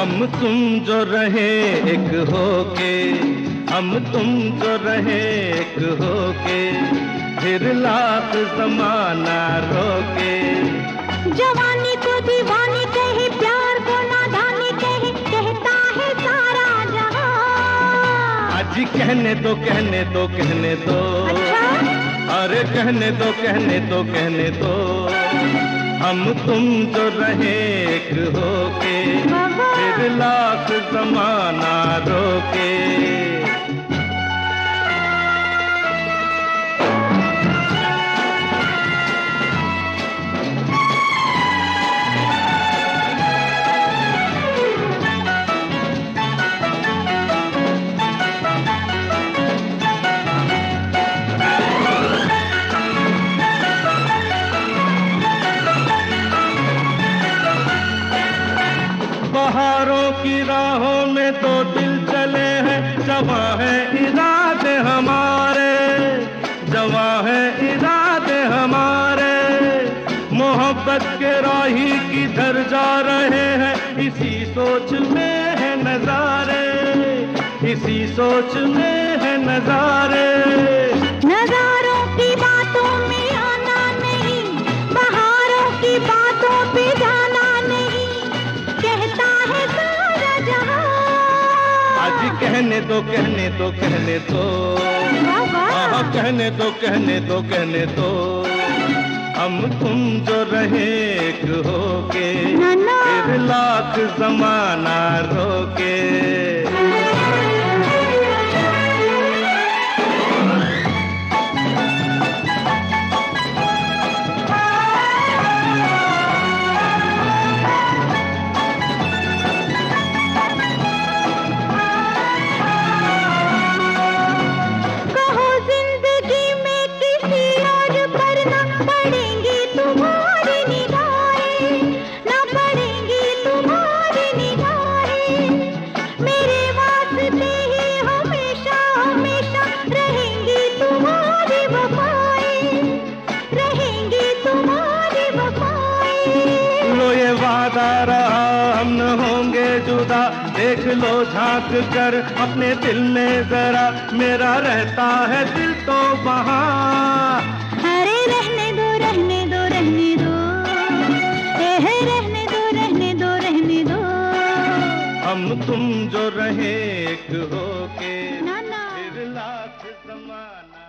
हम तुम जो रहे एक होके, हम तुम जो रहे एक होके, फिर लाख जमाना रोके। जवानी को दीवानी कहे, प्यार को नादानी कहे, कहता है सारा जहां। आज कहने दो कहने दो कहने दो। अच्छा? अरे कहने दो कहने दो कहने दो। हम तुम जो रहे एक होके, फिर लाख जमाना रोके। बहारों की राहों में दो दिल चले हैं, जवां है इरादे हमारे, जवां है इरादे हमारे। मोहब्बत के राही किधर जा रहे हैं, इसी सोच में है नजारे, इसी सोच में है नजारे। नजारों की बातों में आना नहीं, बहारों की बातों पे जाना नहीं, कहता है सारा जहां। आज कहने दो कहने दो कहने दो। हाँ कहने दो कहने दो कहने दो। हम तुम जो रहे एक होके, फिर लाख जमाना रोके। रहा हम न होंगे जुदा, देख लो झांक कर अपने दिल में जरा, मेरा रहता है दिल तो वहाँ। अरे रहने दो रहने दो रहने दो, रहने दो रहने दो रहने दो। हम तुम जो रहे एक होके, फिर लाख जमाना